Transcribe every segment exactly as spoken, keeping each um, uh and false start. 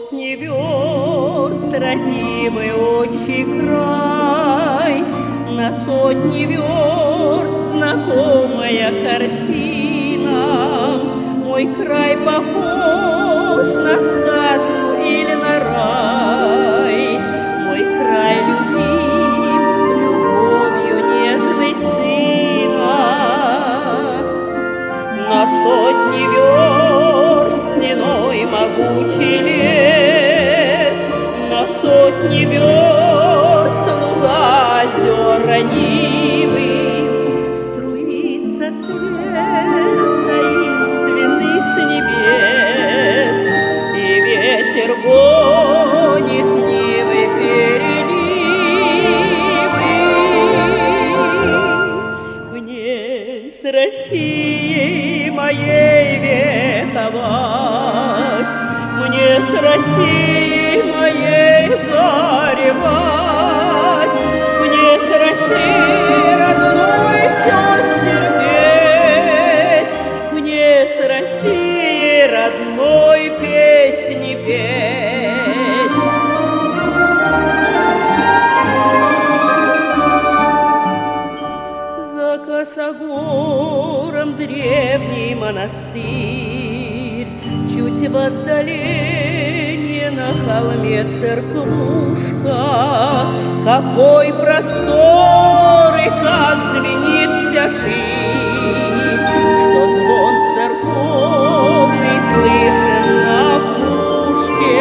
сотни верст родимый отчий край, на сотни верст знакомая картина. Мой край похож на сказку или на рай. Мой край любим любовью нежной сына. На сотни верст стеной могучий лес, на сотни верст луга озера Нивы. Струится свет таинственный с небес, и ветер гонит Нивы переливы. Мне с Россией моей ветовать, мне с Россией моей горевать, мне с Россией родной все стерпеть, мне с Россией родной песни петь. За косогором древний монастырь, чуть в отдалении на холме церквушка. Какой простор и как звенит вся ширь, что звон церковный слышен на пушке.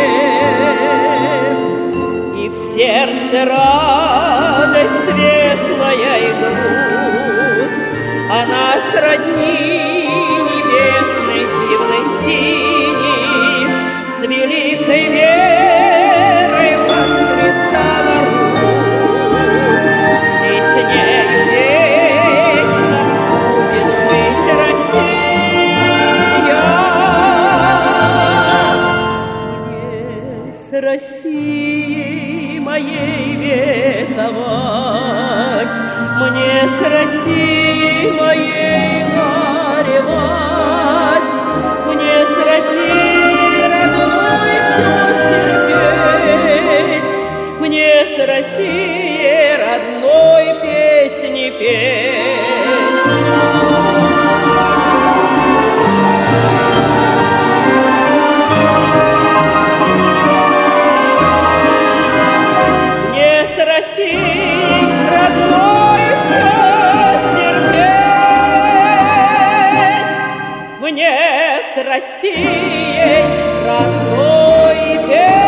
И в сердце радость светлая и грусть, она сродни небесной дивной синей, с великой верой воскресала Русь, и с нею вечно будет жить Россия. Мне с Россией моей ветовать, мне с Россией моей горевать, мне с Россией родной все стерпеть, мне с Россией родной песни петь. Мне с Россией родной все стерпеть, мне с Россией родной петь.